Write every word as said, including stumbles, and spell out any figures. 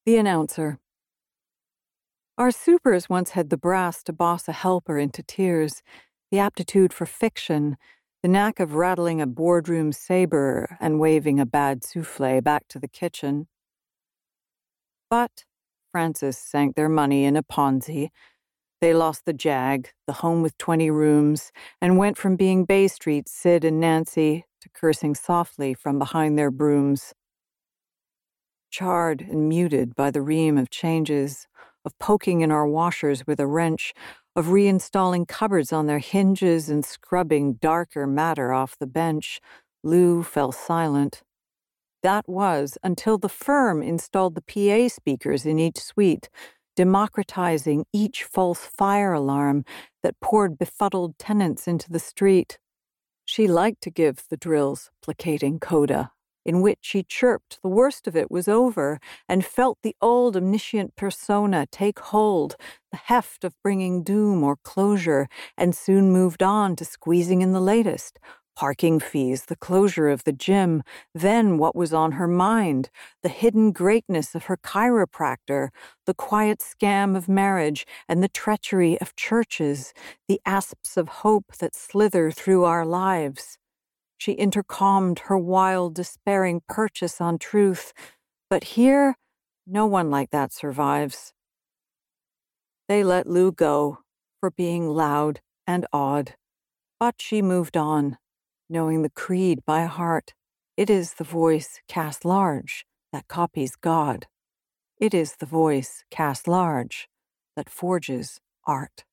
The announcer. Our supers once had the brass to boss a helper into tears, the aptitude for fiction, the knack of rattling a boardroom saber and waving a bad soufflé back to the kitchen. But Francis sank their money in a Ponzi. They lost the Jag, the home with twenty rooms, and went from being Bay Street Sid and Nancy to cursing softly from behind their brooms. Charred and muted by the ream of changes, of poking in our washers with a wrench, of reinstalling cupboards on their hinges and scrubbing darker matter off the bench, Lou fell silent. That was until the firm installed the P A speakers in each suite, democratizing each false fire alarm that poured befuddled tenants into the street. She liked to give the drill's placating coda, in which she chirped the worst of it was over and felt the old omniscient persona take hold, the heft of bringing doom or closure, and soon moved on to squeezing in the latest. Parking fees, the closure of the gym, then what was on her mind, the hidden greatness of her chiropractor, the quiet scam of marriage and the treachery of churches, the asps of hope that slither through our lives. She intercommed her wild, despairing purchase on truth, but here, no one like that survives. They let Lou go for being loud and odd, but she moved on, knowing the creed by heart. It is the voice cast large that copies God. It is the voice cast large that forges art.